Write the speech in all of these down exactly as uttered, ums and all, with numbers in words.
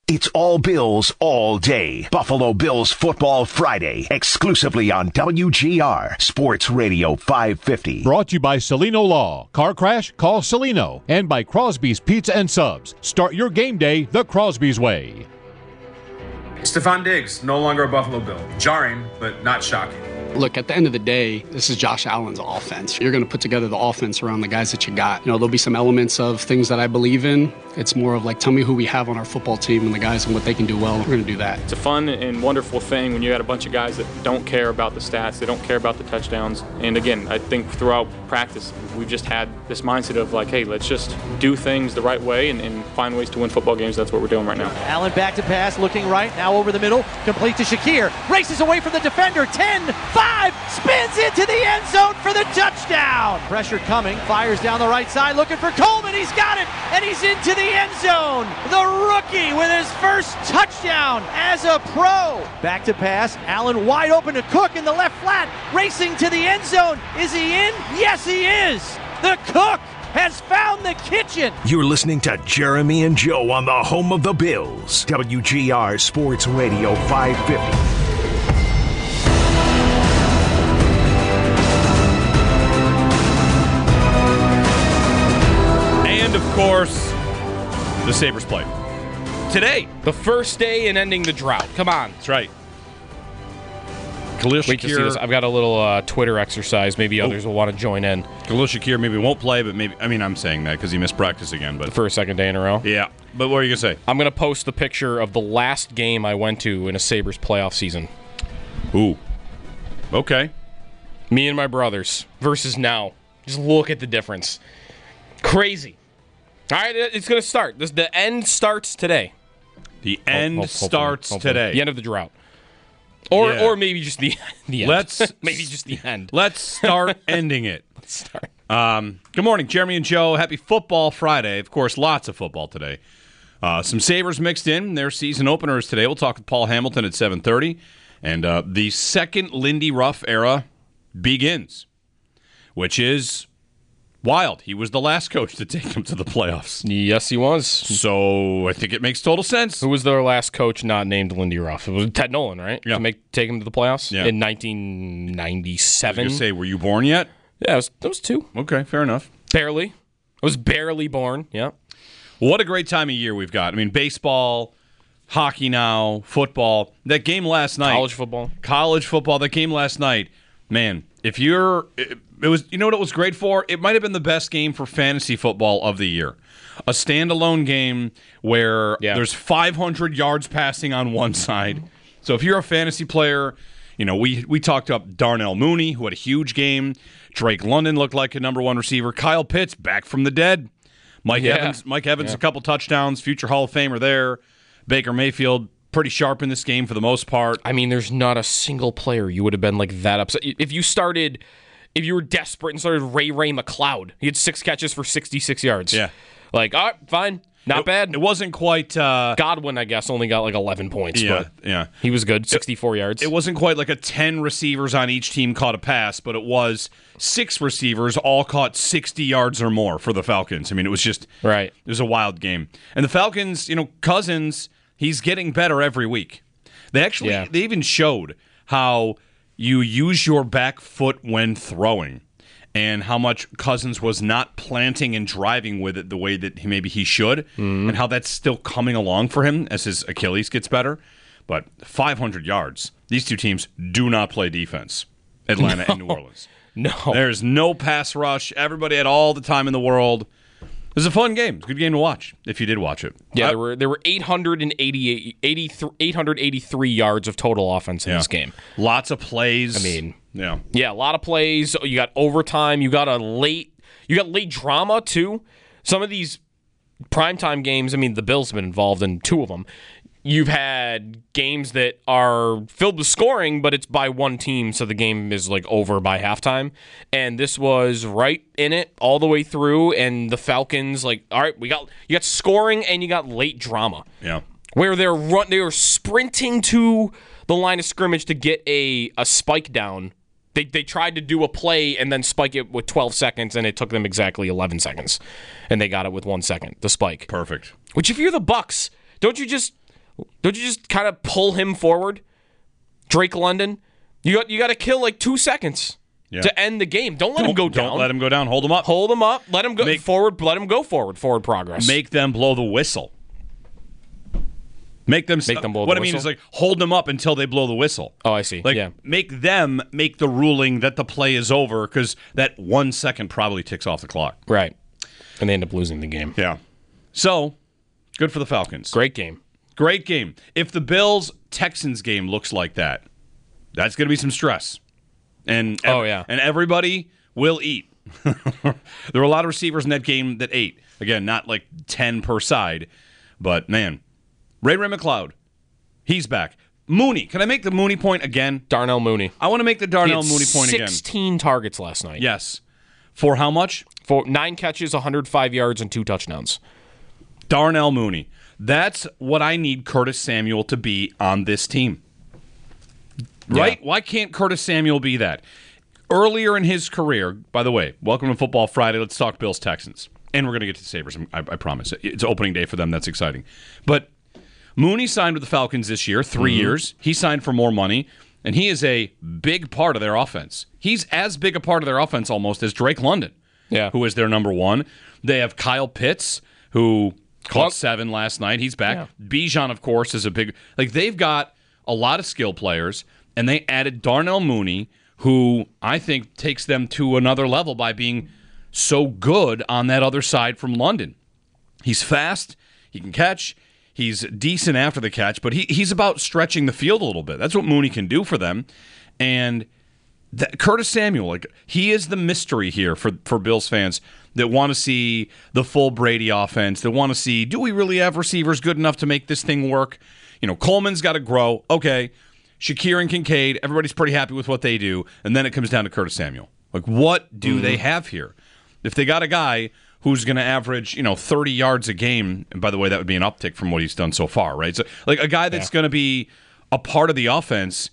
It's all Bills all day. Buffalo Bills Football Friday, exclusively on W G R Sports Radio five fifty. Brought to you by Celino Law. Car crash? Call Celino. And by Crosby's Pizza and Subs. Start your game day the Crosby's way. Stephon Diggs, no longer a Buffalo Bill. Jarring, but not shocking. Look, at the end of the day, this is Josh Allen's offense. You're going to put together the offense around the guys that you got. You know, there'll be some elements of things that I believe in. It's more of like, tell me who we have on our football team and the guys and what they can do well. We're going to do that. It's a fun and wonderful thing when you got a bunch of guys that don't care about the stats. They don't care about the touchdowns. And again, I think throughout practice, we've just had this mindset of like, hey, let's just do things the right way and, and find ways to win football games. That's what we're doing right now. Allen back to pass, looking right, now over the middle, complete to Shakir. Races away from the defender, ten, five, spins into the end zone for the touchdown. Pressure coming, fires down the right side, looking for Coleman. He's got it, and he's into the end zone. The rookie with his first touchdown as a pro. Back to pass, Allen wide open to Cook in the left flat, racing to the end zone. Is he in? Yes, he is. The Cook has found the kitchen. You're listening to Jeremy and Joe on the home of the Bills. W G R Sports Radio five fifty. And, of course, the Sabres play. Today. The first day in ending the drought. Come on. That's right. Khalil Wait to see this. Shakir. I've got a little uh, Twitter exercise. Maybe others will want to join in. Khalil Shakir maybe won't play, but maybe, I mean, I'm saying that because he missed practice again. But For a second day in a row. Yeah. But what are you going to say? I'm going to post the picture of the last game I went to in a Sabres playoff season. Ooh. Okay. Me and my brothers versus now. Just look at the difference. Crazy. All right, it's going to start. This, the end starts today. The end Ho- ho- hopefully, starts hopefully. today. The end of the drought. Or Yeah. or maybe just the, the end. Let's maybe just the end. Let's start ending it. Let's start. Um, good morning, Jeremy and Joe. Happy Football Friday. Of course, lots of football today. Uh, some Sabres mixed in. Their season openers today. We'll talk with Paul Hamilton at seven thirty. And uh, the second Lindy Ruff era begins, which is wild. He was the last coach to take them to the playoffs. Yes, he was. So I think it makes total sense. Who was their last coach not named Lindy Ruff? It was Ted Nolan, right? Yeah. To make take him to the playoffs Yeah. in nineteen ninety-seven. I was gonna say, were you born yet? Yeah, it was, it was two. Okay, fair enough. Barely. I was barely born. Yeah. What a great time of year we've got. I mean, baseball, hockey now, football. That game last night. College football. College football. That game last night. Man, if you're... It, it was. You know what it was great for? It might have been the best game for fantasy football of the year. A standalone game where Yeah. there's five hundred yards passing on one side. So if you're a fantasy player, you know, we, we talked up Darnell Mooney, who had a huge game. Drake London looked like a number one receiver. Kyle Pitts, back from the dead. Mike Yeah. Evans, Mike Evans, Yeah. a couple touchdowns. Future Hall of Famer there. Baker Mayfield, pretty sharp in this game for the most part. I mean, there's not a single player you would have been like that upset. If you started, if you were desperate and started Ray Ray McLeod, he had six catches for sixty-six yards. Yeah. Like, all right, fine. Not it, bad. It wasn't quite... Uh, Godwin, I guess, only got like eleven points. yeah, but yeah. he was good, sixty-four yards. It wasn't quite like a ten receivers on each team caught a pass, but it was six receivers all caught sixty yards or more for the Falcons. I mean, it was just... Right. It was a wild game. And the Falcons, you know, Cousins, he's getting better every week. They actually... Yeah. They even showed how you use your back foot when throwing and how much Cousins was not planting and driving with it the way that he, maybe he should, Mm-hmm. and how that's still coming along for him as his Achilles gets better. But five hundred yards. These two teams do not play defense, Atlanta No. and New Orleans. No. There's no pass rush. Everybody had all the time in the world. It was a fun game. It was a good game to watch, if you did watch it. Yeah, I- there were there were eight hundred eighty-eight, eighty-three, eight hundred eighty-three yards of total offense in yeah. this game. Lots of plays. I mean, yeah. Yeah, a lot of plays. You got overtime. You got a late. You got late drama too. Some of these primetime games. I mean, the Bills have been involved in two of them. You've had games that are filled with scoring, but it's by one team, so the game is like over by halftime. And this was right in it all the way through. And the Falcons, like, all right, we got you got scoring and you got late drama. Yeah. Where they're run, they were sprinting to the line of scrimmage to get a, a spike down. They they tried to do a play and then spike it with twelve seconds, and it took them exactly eleven seconds, and they got it with one second. The spike, Perfect. which if you're the Bucks, don't you just Don't you just kind of pull him forward? Drake London, you got you got to kill like two seconds yeah. to end the game. Don't let don't, him go down. Don't let him go down. Hold him up. Hold him up. Let him go make, forward. Let him go forward. Forward progress. Make them blow the whistle. Make them. Make them blow what the I mean whistle? is like hold them up until they blow the whistle. Oh, I see. Like yeah. make them make the ruling that the play is over because that one second probably ticks off the clock. Right. And they end up losing the game. Yeah. So good for the Falcons. Great game. Great game. If the Bills-Texans game looks like that, that's going to be some stress. And ev- oh, yeah. And everybody will eat. There were a lot of receivers in that game that ate. Again, not like ten per side. But, man, Ray Ray McLeod, he's back. Mooney. Can I make the Mooney point again? Darnell Mooney. I want to make the Darnell He had Mooney point again. sixteen targets last night. Yes. For how much? For nine catches, one hundred five yards, and two touchdowns. Darnell Mooney. That's what I need Curtis Samuel to be on this team. Right? Yeah. Why can't Curtis Samuel be that? Earlier in his career, by the way, welcome to Football Friday. Let's talk Bills-Texans. And we're going to get to the Sabres, I, I promise. It's opening day for them. That's exciting. But Mooney signed with the Falcons this year, three mm-hmm. years. He signed for more money, and he is a big part of their offense. He's as big a part of their offense almost as Drake London, yeah. who is their number one. They have Kyle Pitts, who caught well, seven last night. He's back. Yeah. Bijan, of course, is a big... Like, they've got a lot of skill players, and they added Darnell Mooney, who I think takes them to another level by being so good on that other side from London. He's fast. He can catch. He's decent after the catch, but he he's about stretching the field a little bit. That's what Mooney can do for them. And that, Curtis Samuel, like he is the mystery here for, for Bills fans that want to see the full Brady offense, that want to see, do we really have receivers good enough to make this thing work? You know, Coleman's got to grow. Okay. Shakir and Kincaid, everybody's pretty happy with what they do. And then it comes down to Curtis Samuel. Like, what do mm-hmm. they have here? If they got a guy who's going to average, you know, thirty yards a game, and by the way, that would be an uptick from what he's done so far, right? So, like, a guy that's yeah. going to be a part of the offense,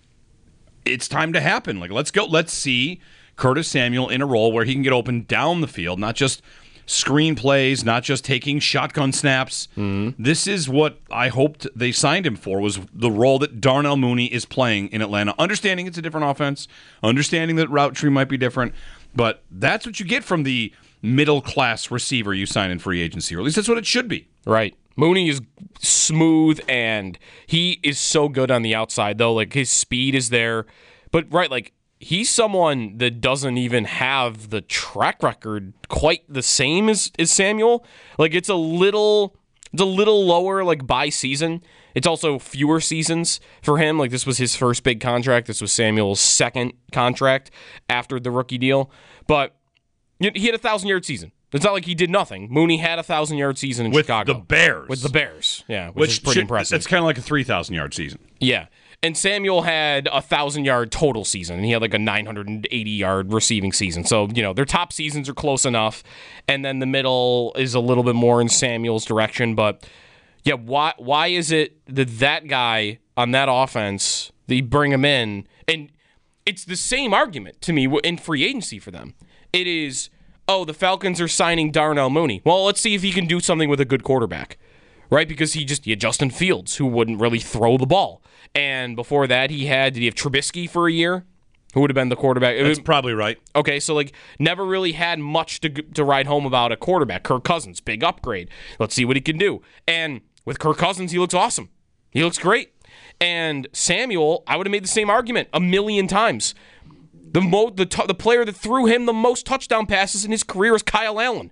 it's time to happen. Like, let's go. Let's see Curtis Samuel in a role where he can get open down the field, not just screen plays, not just taking shotgun snaps. Mm-hmm. This is what I hoped they signed him for, was the role that Darnell Mooney is playing in Atlanta. Understanding it's a different offense, understanding that route tree might be different, but that's what you get from the middle-class receiver you sign in free agency, or at least that's what it should be. Right. Mooney is smooth, and he is so good on the outside, though. Like, his speed is there. But, right, like, he's someone that doesn't even have the track record quite the same as, as Samuel. Like, it's a little it's a little lower, like, by season. It's also fewer seasons for him. Like, this was his first big contract. This was Samuel's second contract after the rookie deal. But he had a one thousand-yard season. It's not like he did nothing. Mooney had a one thousand-yard season in with Chicago. With the Bears. With the Bears, yeah, which, which is pretty should, impressive. That's kind of like a three thousand-yard season. Yeah. And Samuel had a one thousand-yard total season, and he had like a nine hundred eighty-yard receiving season. So, you know, their top seasons are close enough, and then the middle is a little bit more in Samuel's direction. But, yeah, why why is it that that guy on that offense, they bring him in, and it's the same argument to me in free agency for them. It is, oh, the Falcons are signing Darnell Mooney. Well, let's see if he can do something with a good quarterback, right? Because he just, he had Justin Fields, who wouldn't really throw the ball. And before that, he had, did he have Trubisky for a year? Who would have been the quarterback? That's probably right. Okay, so like never really had much to to write home about a quarterback. Kirk Cousins, big upgrade. Let's see what he can do. And with Kirk Cousins, he looks awesome. He looks great. And Samuel, I would have made the same argument a million times. The mo- the t- the player that threw him the most touchdown passes in his career is Kyle Allen.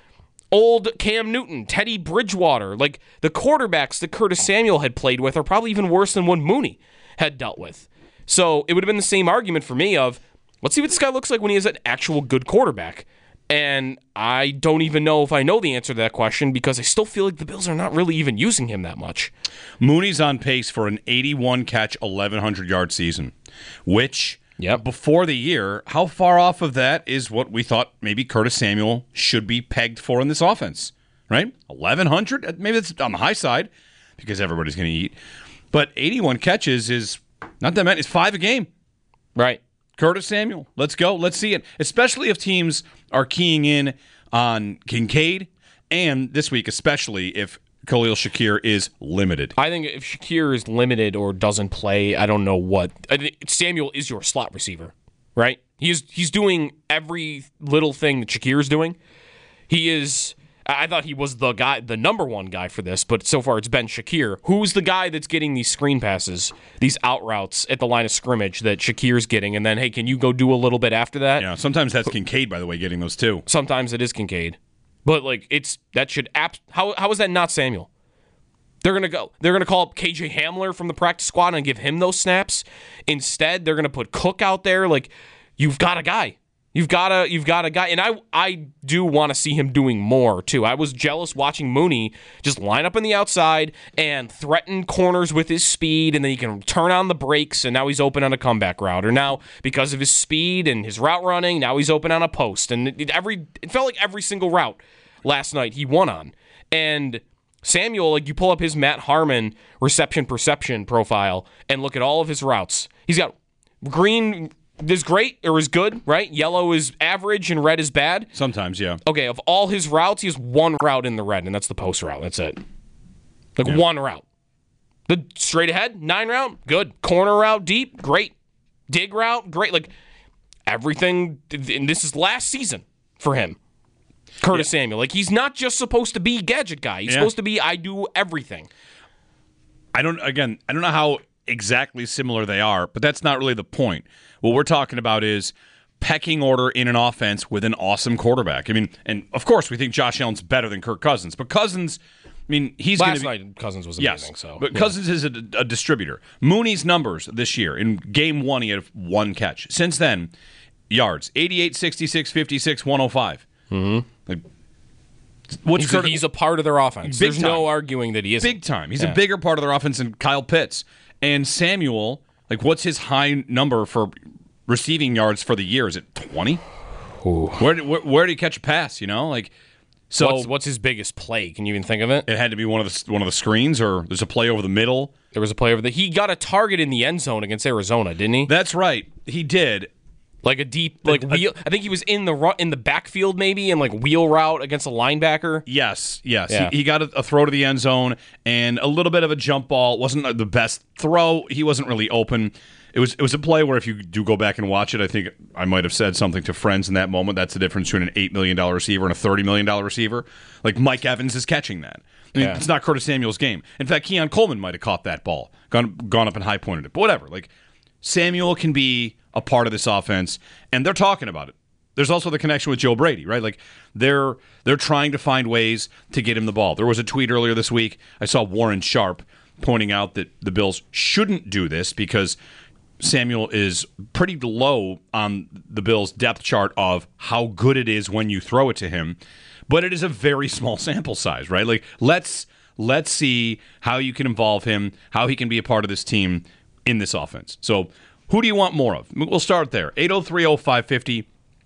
Old Cam Newton, Teddy Bridgewater. Like, the quarterbacks that Curtis Samuel had played with are probably even worse than what Mooney had dealt with. So it would have been the same argument for me of, let's see what this guy looks like when he is an actual good quarterback. And I don't even know if I know the answer to that question, because I still feel like the Bills are not really even using him that much. Mooney's on pace for an eighty-one catch, eleven hundred-yard season, which... Yep. Before the year, how far off of that is what we thought maybe Curtis Samuel should be pegged for in this offense, right? eleven hundred? Maybe that's on the high side because everybody's going to eat. But eighty-one catches is not that many. It's five a game. Right. Curtis Samuel. Let's go. Let's see it. Especially if teams are keying in on Kincaid, and this week especially if Khalil Shakir is limited. I think if Shakir is limited or doesn't play, I don't know what. I think Samuel is your slot receiver, right? He's he's doing every little thing that Shakir is doing. He is. I thought he was the guy, the number one guy for this, but so far it's been Shakir. Who's the guy that's getting these screen passes, these out routes at the line of scrimmage that Shakir's getting? And then, hey, can you go do a little bit after that? Yeah, sometimes that's Kincaid, by the way, getting those too. Sometimes it is Kincaid. But, like, it's that should – how how is that not Samuel? They're going to go – they're going to call up K J Hamler from the practice squad and give him those snaps. Instead, they're going to put Cook out there. Like, you've got a guy. You've got a you've got a guy, and I I do want to see him doing more too. I was jealous watching Mooney just line up on the outside and threaten corners with his speed, and then he can turn on the brakes, and now he's open on a comeback route. Or now, because of his speed and his route running, now he's open on a post. And it, every it felt like every single route last night he won on. And Samuel, like you pull up his Matt Harmon reception perception profile and look at all of his routes. He's got green is great or is good, right? Yellow is average and red is bad. Sometimes, yeah. Okay, of all his routes, he has one route in the red, and that's the post route. That's it. Like yeah. one route. The straight ahead, nine route, good. Corner route, deep, great. Dig route, great. Like everything, and this is last season for him. Curtis yeah. Samuel. Like he's not just supposed to be gadget guy. He's yeah. supposed to be I do everything. I don't, again, I don't know how exactly similar they are, but that's not really the point. What we're talking about is pecking order in an offense with an awesome quarterback. I mean, and of course we think Josh Allen's better than Kirk Cousins, but Cousins, I mean, he's going to be... Last night, Cousins was amazing. Yes, so, but yeah. Cousins is a, a distributor. Mooney's numbers this year, in game one, he had one catch. Since then, yards, eighty-eight, sixty-six, fifty-six, one oh five. Mm-hmm. Like, what's he's, a, he's a part of their offense. There's time. no arguing that he isn't. Big time. He's yeah. a bigger part of their offense than Kyle Pitts. And Samuel, like, what's his high number for receiving yards for the year? Is it twenty? Where did where, where did he catch a pass? You know, like so. What's, what's his biggest play? Can you even think of it? It had to be one of the one of the screens, or there's a play over the middle. There was a play over the. He got a target in the end zone against Arizona, didn't he? That's right, he did. Like a deep, like a, wheel. I think he was in the in the backfield maybe, and like wheel route against a linebacker. Yes, yes. Yeah. He, he got a, a throw to the end zone and a little bit of a jump ball. It wasn't the best throw. He wasn't really open. It was it was a play where if you do go back and watch it, I think I might have said something to friends in that moment. That's the difference between an eight million dollars receiver and a thirty million dollars receiver. Like Mike Evans is catching that. I mean, yeah. It's not Curtis Samuel's game. In fact, Keon Coleman might have caught that ball, gone gone up and high pointed it. But whatever. Like Samuel can be a part of this offense, and they're talking about it. There's also the connection with Joe Brady, right? Like they're they're trying to find ways to get him the ball. There was a tweet earlier this week. I saw Warren Sharp pointing out that the Bills shouldn't do this because Samuel is pretty low on the Bills' depth chart of how good it is when you throw it to him. But it is a very small sample size, right? Like let's let's see how you can involve him, how he can be a part of this team in this offense. So who do you want more of? We'll start there. eight oh three oh five five oh,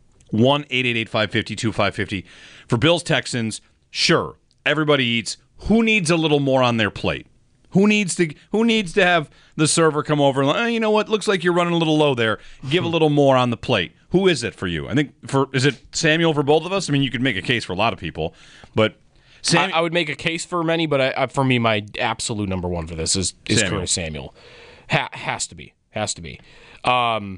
one eight eight eight five five oh two five five oh. For Bills Texans, sure, everybody eats. Who needs a little more on their plate? Who needs to Who needs to have the server come over and, oh, you know what, looks like you're running a little low there. Give a little more on the plate. Who is it for you? I think for is it Samuel for both of us? I mean, you could make a case for a lot of people, but Sam- I, I would make a case for many, but I, I, for me, my absolute number one for this is, is Samuel. Curtis Samuel. Ha- has to be. Has to be. Um,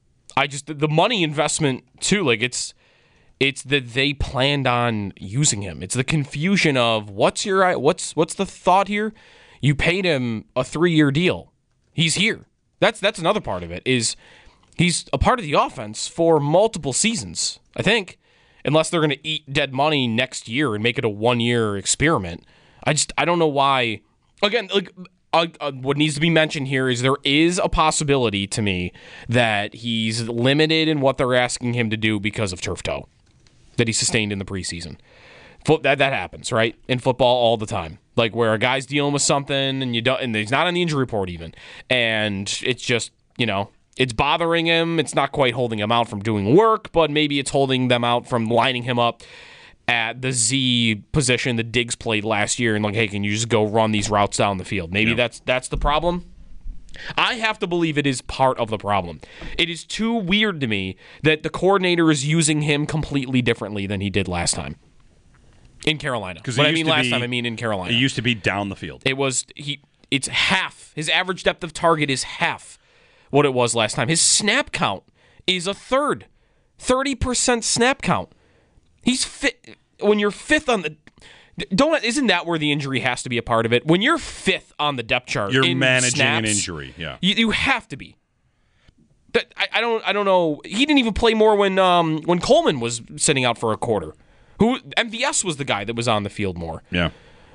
I just the money investment too. Like it's, it's that they planned on using him. It's the confusion of what's your what's what's the thought here. You paid him a three-year deal. He's here. That's that's another part of it. Is he's a part of the offense for multiple seasons. I think, unless they're going to eat dead money next year and make it a one-year experiment. I just I don't know why. Again, like. Uh, uh, what needs to be mentioned here is there is a possibility to me that he's limited in what they're asking him to do because of turf toe that he sustained in the preseason. Fo- that that happens, right? In football all the time. Like where a guy's dealing with something and you don't, and he's not on the injury report even, and it's just, you know, it's bothering him. It's not quite holding him out from doing work, but maybe it's holding them out from lining him up at the Z position that Diggs played last year and like, hey, can you just go run these routes down the field? Maybe yeah. that's that's the problem. I have to believe it is part of the problem. It is too weird to me that the coordinator is using him completely differently than he did last time. In Carolina. Because What I mean last be, time, I mean in Carolina. It used to be down the field. It was he. It's half. His average depth of target is half what it was last time. His snap count is a third. thirty percent snap count. He's fit. When you're fifth on the... Don't Isn't that where the injury has to be a part of it? When you're fifth on the depth chart, you're in managing snaps, an injury. Yeah, you, you have to be. That I, I don't. I don't know. He didn't even play more when um, when Coleman was sitting out for a quarter. Who M V S was the guy that was on the field more. Yeah.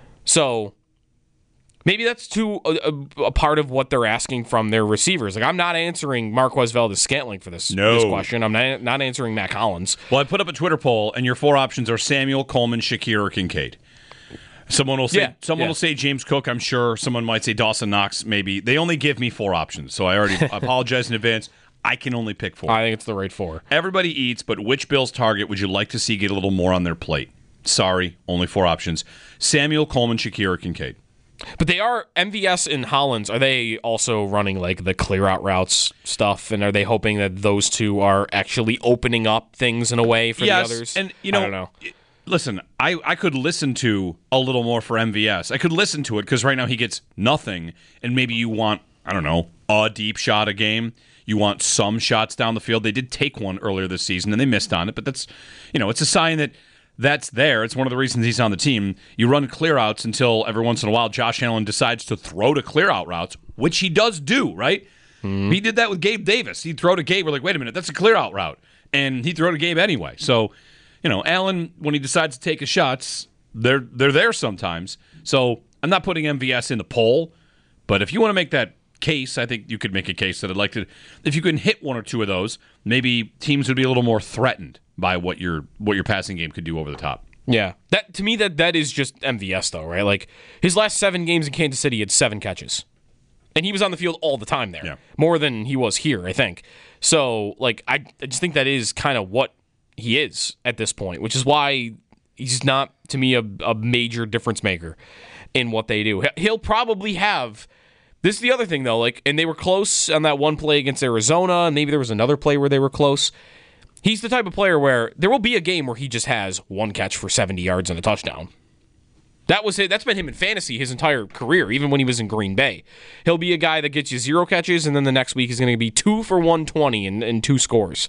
So maybe that's too a, a part of what they're asking from their receivers. Like I'm not answering Marquez Valdes-Scantling for this, no. this question. I'm not not answering Matt Collins. Well, I put up a Twitter poll, and your four options are Samuel, Coleman, Shakir, or Kincaid. Someone will say yeah, someone yeah. will say James Cook, I'm sure. Someone might say Dawson Knox, maybe. They only give me four options, so I already apologize in advance. I can only pick four. I think it's the right four. Everybody eats, but which Bills target would you like to see get a little more on their plate? Sorry, only four options. Samuel, Coleman, Shakir, or Kincaid. But they are, M V S and Hollins, are they also running like the clear out routes stuff? And are they hoping that those two are actually opening up things in a way for yes, the others? And, you know, I don't know. Listen, I, I could listen to a little more for M V S. I could listen to it because right now he gets nothing, and maybe you want, I don't know, a deep shot a game. You want some shots down the field. They did take one earlier this season, and they missed on it, but that's, you know, it's a sign that that's there. It's one of the reasons he's on the team. You run clear outs until every once in a while Josh Allen decides to throw to clear out routes, which he does do, right? Mm. He did that with Gabe Davis. He'd throw to Gabe. We're like, wait a minute, that's a clear out route. And he'd throw to Gabe anyway. So, you know, Allen, when he decides to take his shots, they're they're there sometimes. So I'm not putting M V S in the poll, but if you want to make that case, I think you could make a case that I'd like to. If you can hit one or two of those, maybe teams would be a little more threatened by what your what your passing game could do over the top. Yeah, that to me that that is just M V S though, right? Like his last seven games in Kansas City, he had seven catches, and he was on the field all the time there, yeah. more than he was here, I think. So, like, I, I just think that is kind of what he is at this point, which is why he's not, to me, a, a major difference maker in what they do. He'll probably have, this is the other thing, though, like, and they were close on that one play against Arizona, and maybe there was another play where they were close. He's the type of player where there will be a game where he just has one catch for seventy yards and a touchdown. That was it. That's been him in fantasy his entire career, even when he was in Green Bay. He'll be a guy that gets you zero catches, and then the next week he's going to be two for one twenty and, and two scores.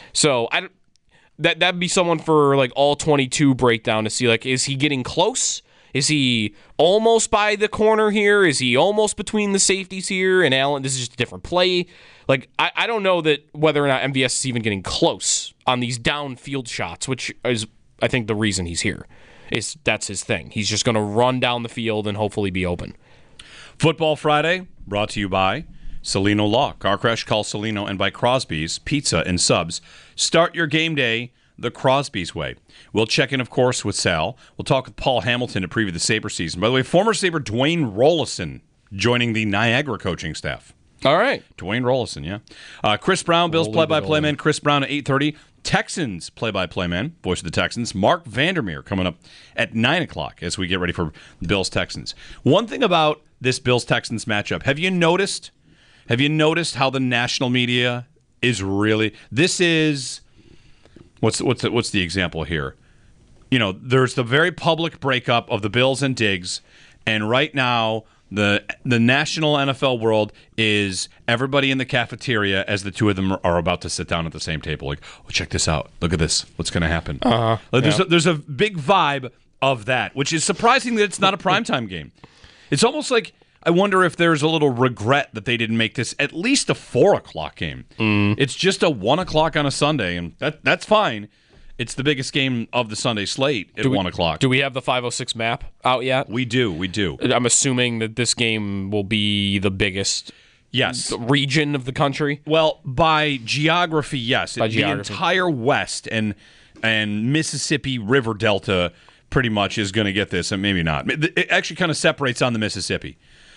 So I that that'd be someone for like all twenty-two breakdown to see, like, is he getting close? Is he almost by the corner here? Is he almost between the safeties here? And Allen, this is just a different play. Like, I, I don't know that whether or not M V S is even getting close on these downfield shots, which is, I think, the reason he's here. Is that's his thing. He's just going to run down the field and hopefully be open. Football Friday, brought to you by Celino Law, Car Crash, call Celino, and by Crosby's Pizza and Subs. Start your game day the Crosby's way. We'll check in, of course, with Sal. We'll talk with Paul Hamilton to preview the Sabre season. By the way, former Sabre Dwayne Rollison joining the Niagara coaching staff. All right. Dwayne Rollison, yeah. Uh, Chris Brown, Bills play-by-play man. Chris Brown at eight thirty. Texans play-by-play man, voice of the Texans. Mark Vandermeer coming up at nine o'clock as we get ready for Bills-Texans. One thing about this Bills-Texans matchup, have you noticed, have you noticed how the national media is really, this is, what's, what's, the, what's the example here? You know, there's the very public breakup of the Bills and Diggs, and right now, The the national N F L world is everybody in the cafeteria as the two of them are about to sit down at the same table. Like, oh, check this out. Look at this. What's going to happen? Uh-huh. Like, there's, yeah. a, there's a big vibe of that, which is surprising that it's not a primetime game. It's almost like I wonder if there's a little regret that they didn't make this at least a four o'clock game. Mm. It's just a one o'clock on a Sunday, and that that's fine. It's the biggest game of the Sunday slate at do we, one o'clock. Do we have the five oh six map out yet? We do, we do. I'm assuming that this game will be the biggest yes. region of the country. Well, by geography, yes. By the geography. entire West and and Mississippi River Delta pretty much is going to get this, and maybe not. It actually kind of separates on the Mississippi.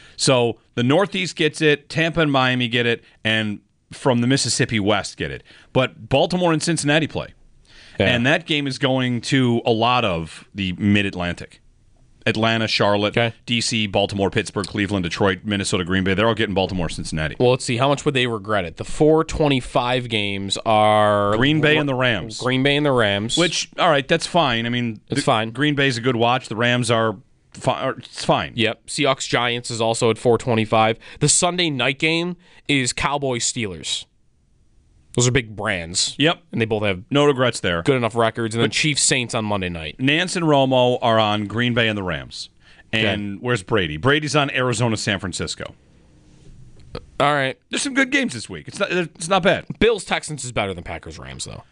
So the Northeast gets it, Tampa and Miami get it, and from the Mississippi West get it. But Baltimore and Cincinnati play. Yeah. And that game is going to a lot of the Mid-Atlantic. Atlanta, Charlotte, Okay. D C, Baltimore, Pittsburgh, Cleveland, Detroit, Minnesota, Green Bay. They're all getting Baltimore, Cincinnati. Well, let's see. How much would they regret it? The four twenty-five games are Green Bay and the Rams. Green Bay and the Rams. Which, all right, that's fine. I mean, It's the- fine. Green Bay's a good watch. The Rams are fi- or it's fine. Yep. Seahawks Giants is also at four twenty-five. The Sunday night game is Cowboys Steelers. Those are big brands. Yep. And they both have No regrets there. good enough records. And then Chiefs Saints on Monday night. Nance and Romo are on Green Bay and the Rams. And where's Brady? Brady's on Arizona, San Francisco. All right. There's some good games this week. It's not. It's not bad. Bills Texans is better than Packers Rams though.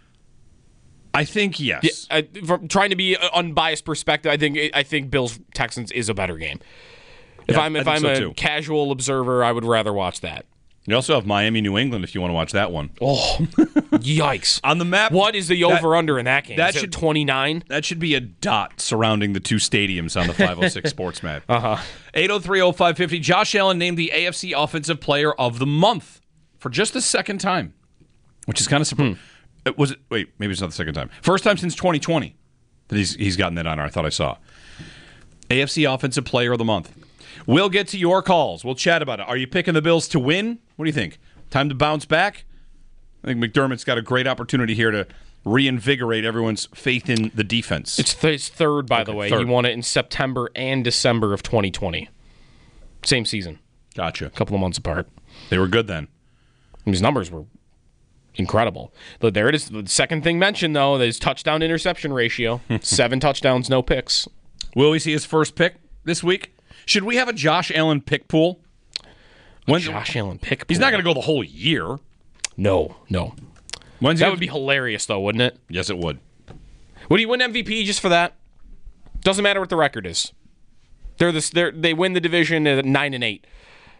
I think yes. Yeah, I, from trying to be an unbiased perspective, I think I think Bills Texans is a better game. If Yeah, I'm I if think I'm so, a too. casual observer, I would rather watch that. You also have Miami, New England if you want to watch that one. Oh, yikes! On the map, What is the that- over under in that game? that Is it should- twenty-nine? That should be a dot surrounding the two stadiums on the five oh six Sports Map. Uh-huh. eight oh three oh five fifty. Josh Allen named the A F C Offensive Player of the Month for just the second time, which is kind of surprising. Hmm. Was it? Wait, maybe it's not the second time. First time since twenty twenty that he's he's gotten that honor. I thought I saw. A F C Offensive Player of the Month. We'll get to your calls. We'll chat about it. Are you picking the Bills to win? What do you think? Time to bounce back? I think McDermott's got a great opportunity here to reinvigorate everyone's faith in the defense. It's th- his third, by the Okay, way. third. He won it in September and December of twenty twenty. Same season, Gotcha. a couple of months apart. They were good then. His numbers were incredible. But there it is. The second thing mentioned, though, is touchdown interception ratio. Seven touchdowns, no picks. Will we see his first pick this week? Should we have a Josh Allen pick pool? When's, Josh Allen pick. He's not going to go the whole year. No, no. When's he That have- would be hilarious, though, wouldn't it? Yes, it would. Would he win M V P just for that? Doesn't matter what the record is. They're this. They're, they win the division at nine and eight.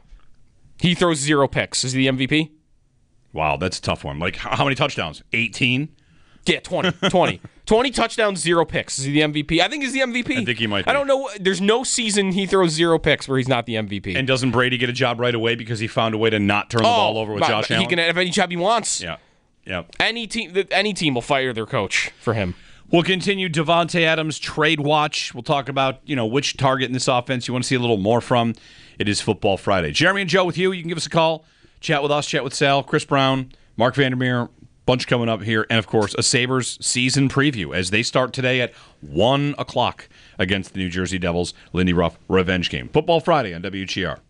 He throws zero picks. Is he the M V P? Wow, that's a tough one. Like, how how many touchdowns? eighteen? Yeah, twenty. twenty. twenty touchdowns, zero picks. Is he the M V P? I think he's the M V P. I think he might I be. don't know. There's no season he throws zero picks where he's not the M V P. And doesn't Brady get a job right away because he found a way to not turn the oh, ball over with but Josh he Allen? can have any job he wants. Yeah. Yeah. Any team, any team will fire their coach for him. We'll continue Devontae Adams trade watch. We'll talk about, you know, which target in this offense you want to see a little more from. It is Football Friday. Jeremy and Joe with you. You can give us a call. Chat with us. Chat with Sal, Chris Brown, Mark Vandermeer. Bunch coming up here. And, of course, a Sabres season preview as they start today at one o'clock against the New Jersey Devils. Lindy Ruff revenge game. Football Friday on W G R.